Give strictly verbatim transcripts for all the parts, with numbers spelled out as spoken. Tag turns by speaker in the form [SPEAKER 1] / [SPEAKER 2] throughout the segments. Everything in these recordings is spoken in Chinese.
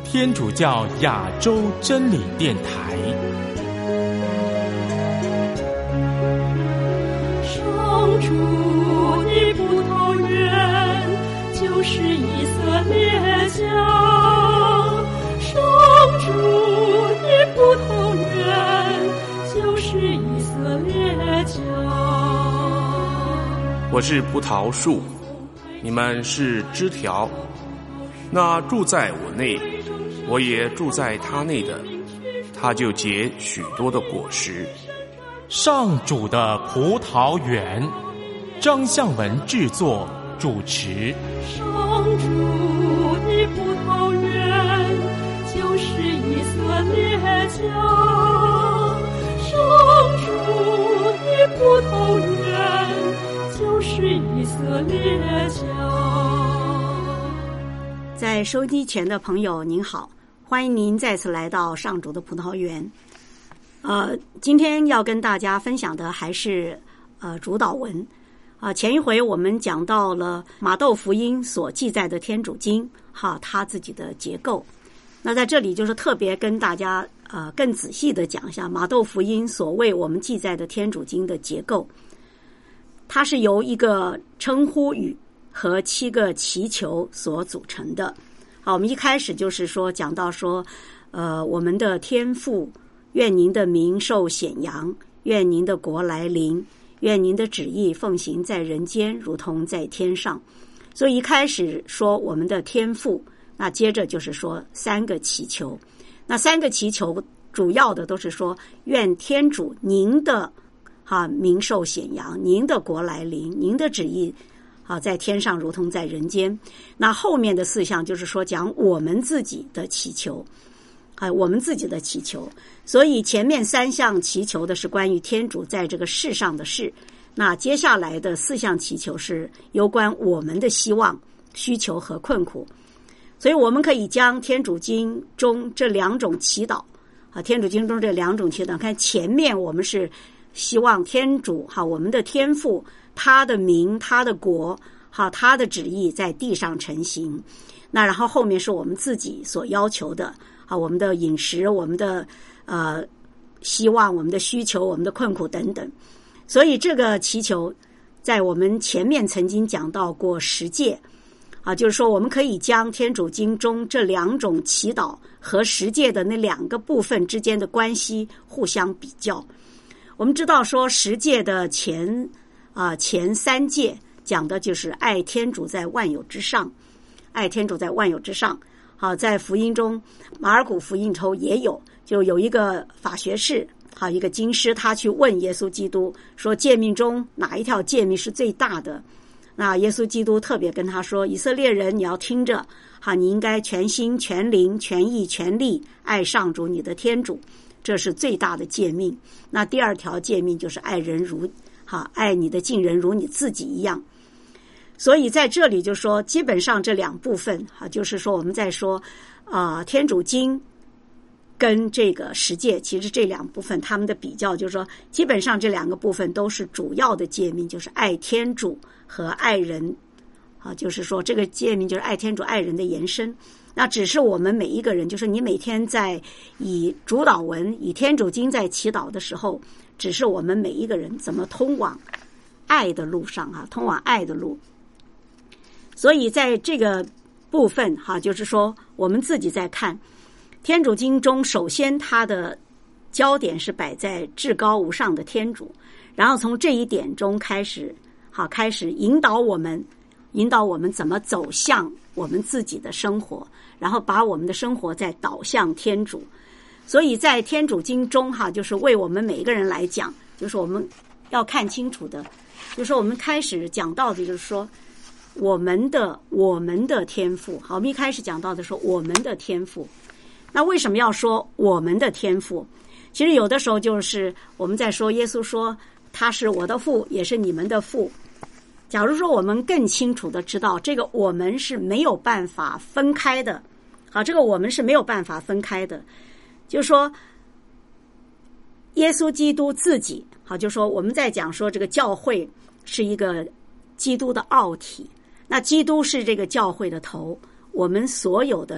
[SPEAKER 1] 天主教亚洲真理电台。
[SPEAKER 2] 上主的葡萄园就是以色列家，上主的葡萄园就是以色列家。
[SPEAKER 3] 我是葡萄树，你们是枝条。那住在我内，我也住在他内的，他就结许多的果实。
[SPEAKER 1] 上主的葡萄园，张向文制作主持。
[SPEAKER 2] 上主的葡萄园就是以色列家，上主的葡萄园就是以色列家。
[SPEAKER 4] 在收机前的朋友您好，欢迎您再次来到上主的葡萄园。呃，今天要跟大家分享的还是呃主导文啊、呃。前一回我们讲到了马窦福音所记载的天主经哈，它自己的结构。那在这里就是特别跟大家呃更仔细的讲一下马窦福音所为我们记载的天主经的结构。它是由一个称呼语和七个祈求所组成的。好，我们一开始就是说讲到说，呃，我们的天父，愿您的名受显扬，愿您的国来临，愿您的旨意奉行在人间，如同在天上。所以一开始说我们的天父，那接着就是说三个祈求。那三个祈求主要的都是说，愿天主您的哈名受显扬，您的国来临，您的旨意啊，在天上如同在人间。那后面的四项就是说讲我们自己的祈求，啊，我们自己的祈求。所以前面三项祈求的是关于天主在这个世上的事，那接下来的四项祈求是有关我们的希望、需求和困苦。所以我们可以将天主经中这两种祈祷啊，天主经中这两种祈祷，看前面我们是希望天主哈，我们的天父，他的名，他的国，好，他的旨意在地上成行。那然后后面是我们自己所要求的啊，我们的饮食，我们的呃希望，我们的需求，我们的困苦等等。所以这个祈求在我们前面曾经讲到过十诫啊，就是说我们可以将天主经中这两种祈祷和十诫的那两个部分之间的关系互相比较。我们知道说十诫的前啊、呃、前三诫讲的就是爱天主在万有之上，爱天主在万有之上。好，在福音中，马尔谷福音中也有，就有一个法学士，好，一个经师，他去问耶稣基督说，诫命中哪一条诫命是最大的？那耶稣基督特别跟他说，以色列人，你要听着，好，你应该全心、全灵、全意、全力爱上主你的天主，这是最大的诫命。那第二条诫命就是爱人如好，爱你的近人如你自己一样。所以在这里就说，基本上这两部分啊，就是说我们在说啊、呃，天主经跟这个十诫，其实这两部分他们的比较，就是说基本上这两个部分都是主要的诫命，就是爱天主和爱人啊，就是说这个诫命就是爱天主爱人的延伸。那只是我们每一个人，就是你每天在以主祷文、以天主经在祈祷的时候，只是我们每一个人怎么通往爱的路上啊，通往爱的路。所以在这个部分哈、啊，就是说我们自己在看天主经中，首先它的焦点是摆在至高无上的天主，然后从这一点中开始，好，开始引导我们，引导我们怎么走向我们自己的生活，然后把我们的生活再导向天主。所以在天主经中哈，就是为我们每一个人来讲，就是我们要看清楚的，就是我们开始讲到的就是说我们的我们的天父。好，我们一开始讲到的说我们的天父，那为什么要说我们的天父？其实有的时候就是我们在说耶稣说他是我的父，也是你们的父。假如说我们更清楚的知道这个我们是没有办法分开的，好，这个我们是没有办法分开的，就是说耶稣基督自己，好，就是说我们在讲说这个教会是一个基督的奥体，那基督是这个教会的头，我们所有的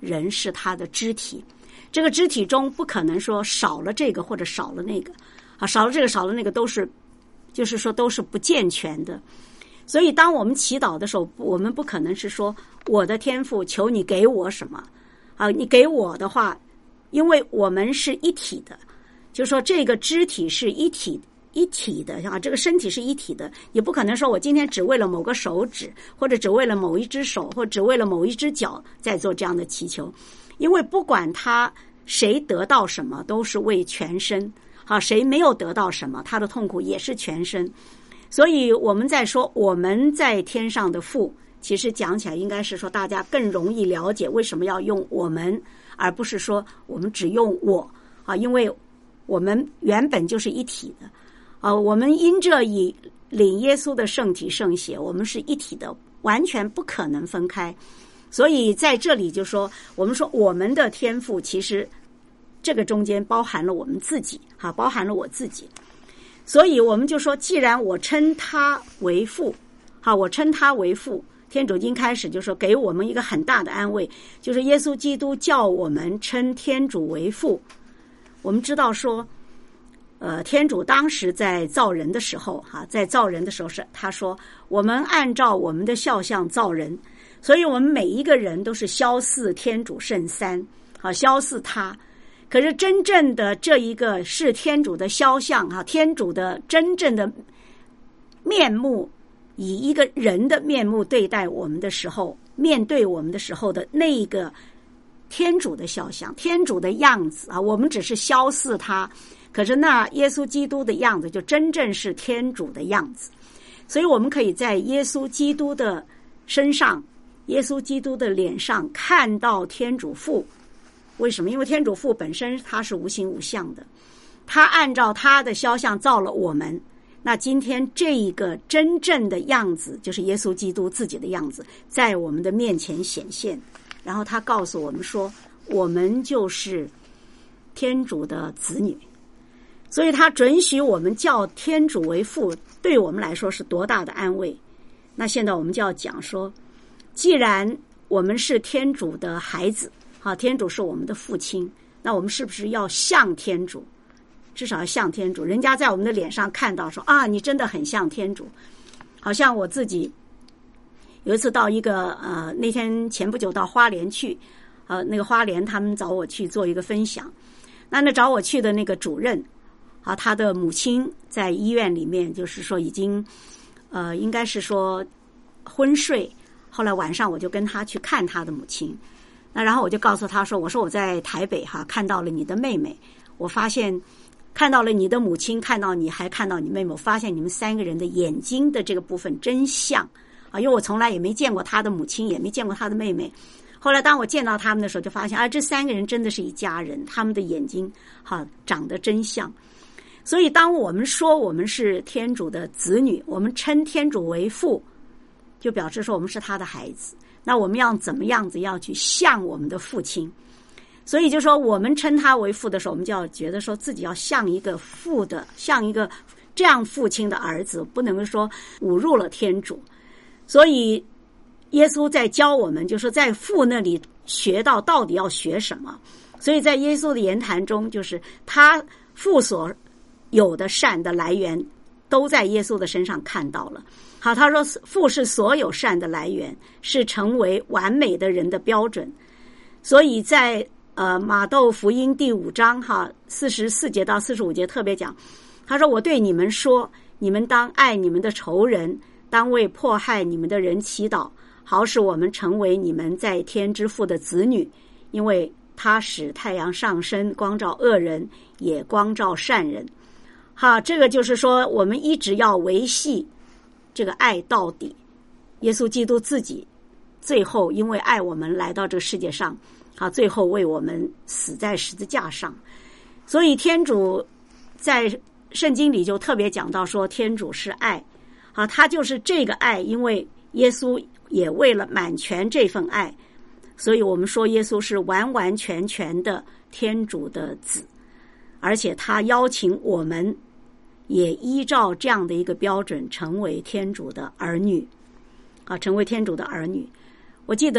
[SPEAKER 4] 人是他的肢体，这个肢体中不可能说少了这个或者少了那个，啊，少了这个少了那个都是，就是说都是不健全的。所以当我们祈祷的时候，我们不可能是说我的天父求你给我什么啊，你给我的话，因为我们是一体的，就是说这个肢体是一体一体的啊，这个身体是一体的，也不可能说我今天只为了某个手指，或者只为了某一只手，或者只为了某一只脚在做这样的祈求，因为不管他谁得到什么，都是为全身啊，谁没有得到什么，他的痛苦也是全身。所以我们在说我们在天上的父，其实讲起来应该是说大家更容易了解为什么要用我们，而不是说我们只用我啊，因为我们原本就是一体的啊，我们因着以领耶稣的圣体圣血，我们是一体的，完全不可能分开。所以在这里就说我们说我们的天父，其实这个中间包含了我们自己哈，包含了我自己。所以我们就说，既然我称他为父，好，我称他为父，天主经开始就说给我们一个很大的安慰，就是耶稣基督叫我们称天主为父。我们知道说，呃，天主当时在造人的时候，哈，在造人的时候是他说，我们按照我们的肖像造人，所以我们每一个人都是肖似天主圣三，好，肖似他。可是真正的这一个是天主的肖像啊，天主的真正的面目，以一个人的面目对待我们的时候，面对我们的时候的那一个天主的肖像，天主的样子啊，我们只是肖似他，可是那耶稣基督的样子就真正是天主的样子。所以我们可以在耶稣基督的身上，耶稣基督的脸上看到天主父。为什么？因为天主父本身他是无形无相的，他按照他的肖像造了我们。那今天这一个真正的样子，就是耶稣基督自己的样子，在我们的面前显现。然后他告诉我们说，我们就是天主的子女。所以他准许我们叫天主为父，对我们来说是多大的安慰。那现在我们就要讲说，既然我们是天主的孩子，啊，天主是我们的父亲，那我们是不是要像天主？至少要像天主。人家在我们的脸上看到说啊，你真的很像天主。好像我自己有一次到一个呃，那天前不久到花莲去，呃，那个花莲他们找我去做一个分享。那那找我去的那个主任啊，他的母亲在医院里面，就是说已经呃，应该是说昏睡。后来晚上我就跟他去看他的母亲。那然后我就告诉他说，我说我在台北哈看到了你的妹妹，我发现看到了你的母亲，看到你还看到你妹妹，我发现你们三个人的眼睛的这个部分真像啊，因为我从来也没见过他的母亲，也没见过他的妹妹。后来当我见到他们的时候，就发现啊，这三个人真的是一家人，他们的眼睛哈长得真像。所以当我们说我们是天主的子女，我们称天主为父，就表示说我们是他的孩子。那我们要怎么样子要去像我们的父亲？所以就说我们称他为父的时候，我们就要觉得说自己要像一个父的，像一个这样父亲的儿子，不能说侮辱了天主。所以耶稣在教我们，就是在父那里学到到底要学什么。所以在耶稣的言谈中，就是他父所有的善的来源都在耶稣的身上看到了。好，他说父是所有善的来源，是成为完美的人的标准。所以在呃马窦福音第五章哈四十四节到四十五节特别讲，他说我对你们说，你们当爱你们的仇人，当为迫害你们的人祈祷，好使我们成为你们在天之父的子女，因为他使太阳上升，光照恶人，也光照善人。好，这个就是说我们一直要维系这个爱到底。耶稣基督自己最后因为爱我们来到这个世界上，啊，最后为我们死在十字架上。所以天主在圣经里就特别讲到说，天主是爱，啊，他就是这个爱，因为耶稣也为了满全这份爱，所以我们说耶稣是完完全全的天主的子，而且他邀请我们也依照这样的一个标准成为天主的儿女，啊，成为天主的儿女。我记得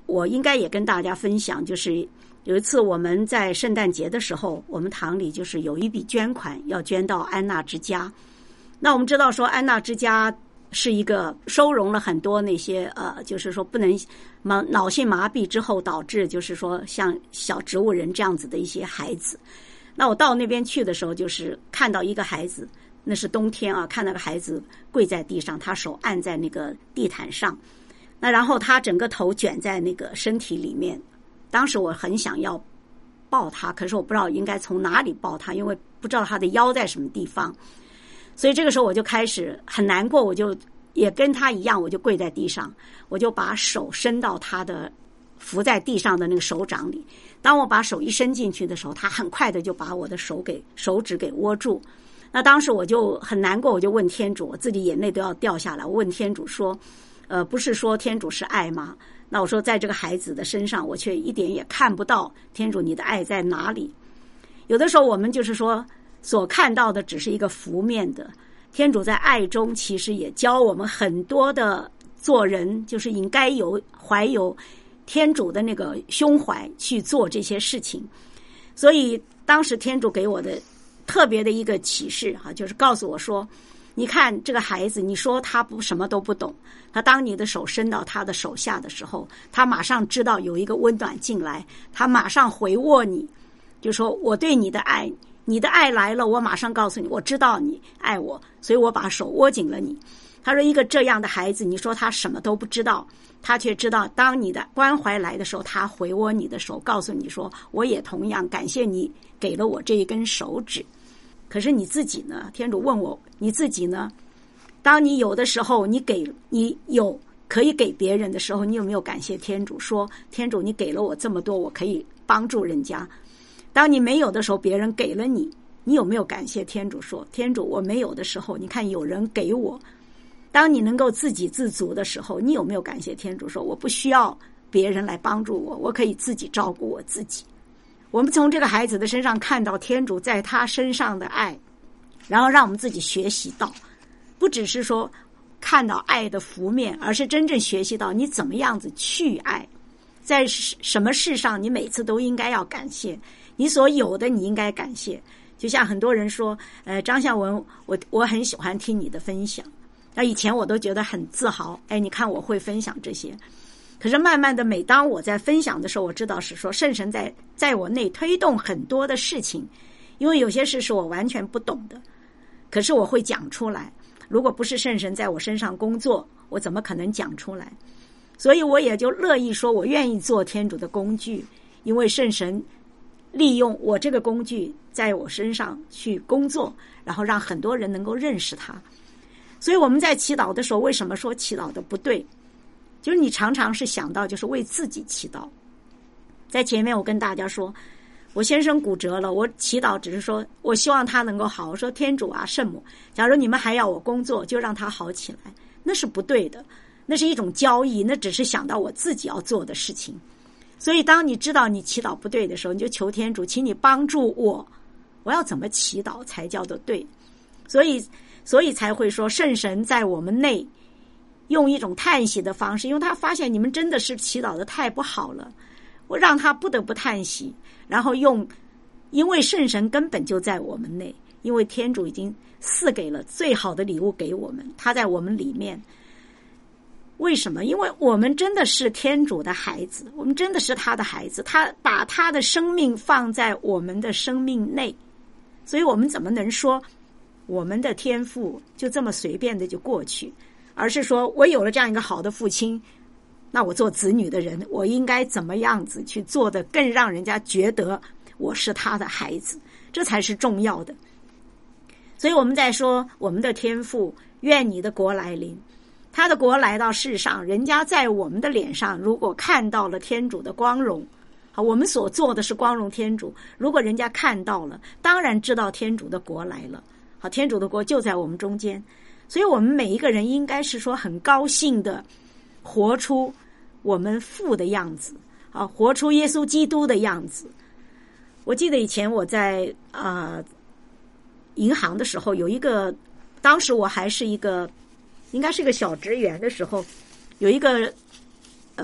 [SPEAKER 4] 我应该也跟大家分享，就是有一次我们在圣诞节的时候，我们堂里就是有一笔捐款要捐到安娜之家。那我们知道说安娜之家是一个收容了很多那些呃，就是说不能脑脑性麻痹之后导致就是说像小植物人这样子的一些孩子。那我到那边去的时候，就是看到一个孩子，那是冬天啊，看那个孩子跪在地上，他手按在那个地毯上，那然后他整个头卷在那个身体里面。当时我很想要抱他，可是我不知道应该从哪里抱他，因为不知道他的腰在什么地方。所以这个时候我就开始很难过，我就也跟他一样，我就跪在地上，我就把手伸到他的扶在地上的那个手掌里。当我把手一伸进去的时候，他很快的就把我的手给手指给握住。那当时我就很难过，我就问天主，我自己眼泪都要掉下来。我问天主说，呃，不是说天主是爱吗？那我说在这个孩子的身上，我却一点也看不到天主你的爱在哪里。有的时候我们就是说所看到的只是一个浮面的，天主在爱中其实也教我们很多的做人，就是应该有怀有天主的那个胸怀去做这些事情。所以当时天主给我的特别的一个启示啊，就是告诉我说，你看这个孩子，你说他不什么都不懂，他当你的手伸到他的手下的时候，他马上知道有一个温暖进来，他马上回握你，就说我对你的爱，你的爱来了，我马上告诉你，我知道你爱我，所以我把手握紧了你。他说一个这样的孩子，你说他什么都不知道，他却知道当你的关怀来的时候，他回握你的手，告诉你说我也同样感谢你给了我这一根手指。可是你自己呢？天主问我，你自己呢？当你有的时候，你给你有可以给别人的时候，你有没有感谢天主，说天主你给了我这么多，我可以帮助人家？当你没有的时候，别人给了你，你有没有感谢天主，说天主我没有的时候，你看有人给我？当你能够自给自足的时候，你有没有感谢天主，说我不需要别人来帮助我，我可以自己照顾我自己？我们从这个孩子的身上看到天主在他身上的爱，然后让我们自己学习到，不只是说看到爱的浮面，而是真正学习到你怎么样子去爱。在什么事上你每次都应该要感谢，你所有的你应该感谢。就像很多人说，呃，张孝文，我我很喜欢听你的分享。那以前我都觉得很自豪，哎，你看我会分享这些。可是慢慢的，每当我在分享的时候，我知道是说圣神在在我内推动很多的事情，因为有些事是我完全不懂的，可是我会讲出来。如果不是圣神在我身上工作，我怎么可能讲出来？所以我也就乐意说，我愿意做天主的工具，因为圣神利用我这个工具在我身上去工作，然后让很多人能够认识他。所以我们在祈祷的时候，为什么说祈祷的不对？就是你常常是想到就是为自己祈祷。在前面我跟大家说，我先生骨折了，我祈祷只是说我希望他能够好。我说天主啊，圣母，假如你们还要我工作，就让他好起来，那是不对的，那是一种交易，那只是想到我自己要做的事情。所以当你知道你祈祷不对的时候，你就求天主，请你帮助我，我要怎么祈祷才叫做对。所以所以才会说圣神在我们内用一种叹息的方式，因为他发现你们真的是祈祷的太不好了，我让他不得不叹息，然后用，因为圣神根本就在我们内，因为天主已经赐给了最好的礼物给我们，他在我们里面。为什么？因为我们真的是天主的孩子，我们真的是他的孩子，他把他的生命放在我们的生命内，所以我们怎么能说我们的天赋就这么随便的就过去，而是说我有了这样一个好的父亲，那我做子女的人，我应该怎么样子去做的更让人家觉得我是他的孩子，这才是重要的。所以我们在说我们的天父，愿你的国来临，他的国来到世上，人家在我们的脸上如果看到了天主的光荣，好，我们所做的是光荣天主，如果人家看到了，当然知道天主的国来了。好，天主的国就在我们中间，所以我们每一个人应该是说很高兴的活出我们父的样子，啊，活出耶稣基督的样子。我记得以前我在啊、呃、银行的时候，有一个，当时我还是一个应该是一个小职员的时候，有一个呃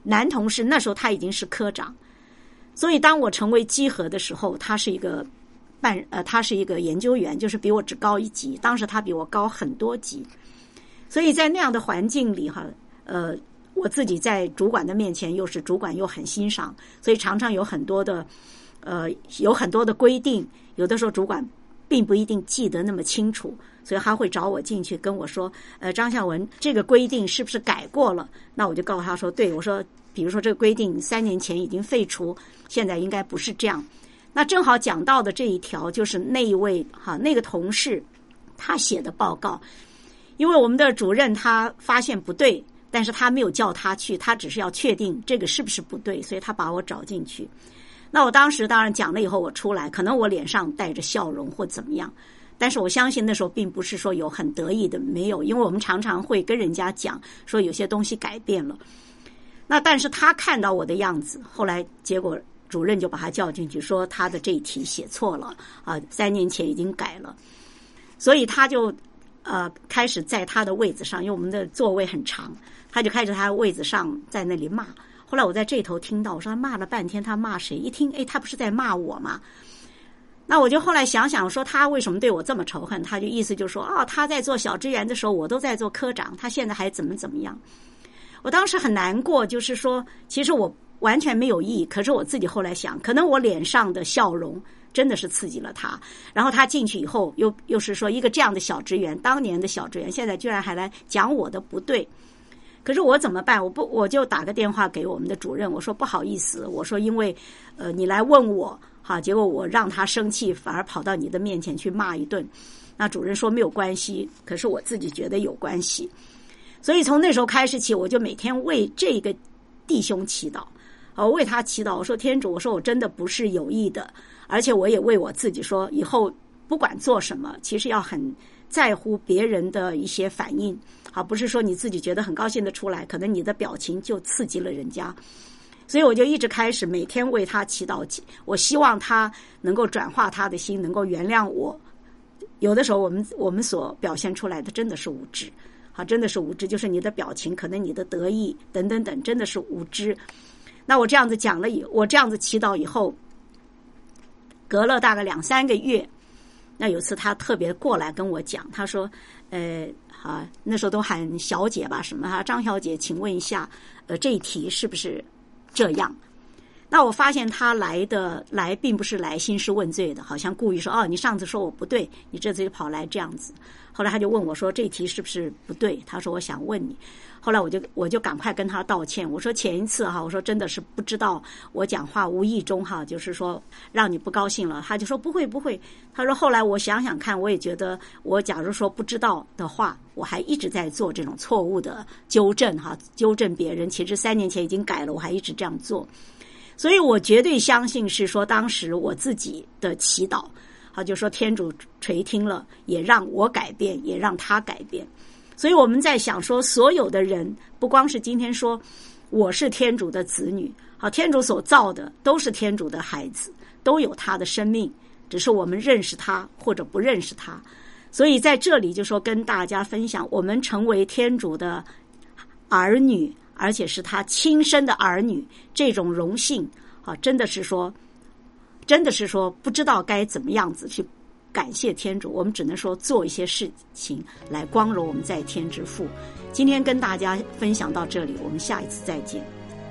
[SPEAKER 4] 男同事，那时候他已经是科长，所以当我成为稽核的时候，他是一个办呃，他是一个研究员，就是比我只高一级，当时他比我高很多级，所以在那样的环境里哈，呃，我自己在主管的面前又是主管又很欣赏，所以常常有很多的呃有很多的规定，有的时候主管并不一定记得那么清楚，所以他会找我进去跟我说，呃，张孝文，这个规定是不是改过了？那我就告诉他说，对，我说，比如说这个规定三年前已经废除，现在应该不是这样。那正好讲到的这一条就是那一位哈那个同事他写的报告，因为我们的主任他发现不对，但是他没有叫他去，他只是要确定这个是不是不对，所以他把我找进去。那我当时当然讲了以后我出来，可能我脸上带着笑容或怎么样，但是我相信那时候并不是说有很得意的，没有，因为我们常常会跟人家讲说有些东西改变了。那但是他看到我的样子，后来结果主任就把他叫进去，说他的这一题写错了啊，三年前已经改了，所以他就呃开始在他的位子上，因为我们的座位很长，他就开始他的位子上在那里骂。后来我在这头听到，我说他骂了半天，他骂谁？一听，哎，他不是在骂我吗？那我就后来想想，说他为什么对我这么仇恨？他就意思就说，哦，他在做小职员的时候，我都在做科长，他现在还怎么怎么样？我当时很难过，就是说，其实我完全没有意，可是我自己后来想，可能我脸上的笑容真的是刺激了他。然后他进去以后，又又是说一个这样的小职员，当年的小职员，现在居然还来讲我的不对。可是我怎么办？我不，我就打个电话给我们的主任，我说不好意思，我说因为呃你来问我，哈，结果我让他生气，反而跑到你的面前去骂一顿。那主任说没有关系，可是我自己觉得有关系。所以从那时候开始起，我就每天为这个弟兄祈祷，我为他祈祷，我说天主，我说我真的不是有意的，而且我也为我自己说，以后不管做什么，其实要很在乎别人的一些反应，好，不是说你自己觉得很高兴的出来，可能你的表情就刺激了人家。所以我就一直开始每天为他祈祷，我希望他能够转化他的心，能够原谅我。有的时候我们我们所表现出来的真的是无知，好，真的是无知，就是你的表情，可能你的得意等等等，真的是无知。那我这样子讲了以，我这样子祈祷以后，隔了大概两三个月，那有次他特别过来跟我讲，他说，呃，啊，那时候都喊小姐吧，什么啊，张小姐，请问一下，呃，这一题是不是这样？那我发现他来的来并不是来兴师问罪的，好像故意说，哦，你上次说我不对，你这次就跑来这样子。后来他就问我说，这一题是不是不对？他说我想问你。后来我就我就赶快跟他道歉，我说前一次哈，我说真的是不知道，我讲话无意中哈，就是说让你不高兴了。他就说不会不会，他说后来我想想看，我也觉得我假如说不知道的话，我还一直在做这种错误的纠正哈，纠正别人。其实三年前已经改了，我还一直这样做。所以我绝对相信是说当时我自己的祈祷，好，就说天主垂听了，也让我改变，也让他改变。所以我们在想说，所有的人不光是今天说我是天主的子女，好，天主所造的都是天主的孩子，都有他的生命，只是我们认识他或者不认识他。所以在这里就说跟大家分享，我们成为天主的儿女，而且是他亲生的儿女，这种荣幸啊，真的是说真的是说不知道该怎么样子去感谢天主，我们只能说做一些事情来光荣我们在天之父。今天跟大家分享到这里，我们下一次再见。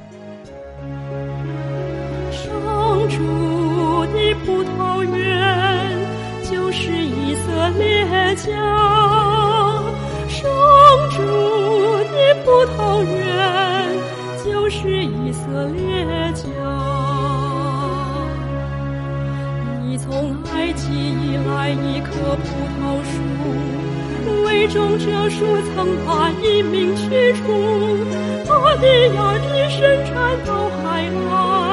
[SPEAKER 2] 上主的葡萄园就是以色列家，上主的葡萄园就是以色列家。你从埃及以来一棵葡萄树，为种这树曾把一鸣驱逐，它的芽子伸展到海岸。